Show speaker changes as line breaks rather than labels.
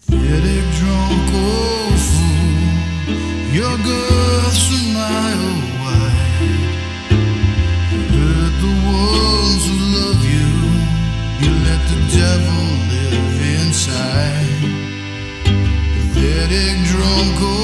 Pathetic drunk old fool, your girth's a mile wide. Hurt the ones who love you, you let the devil live inside. Pathetic drunk old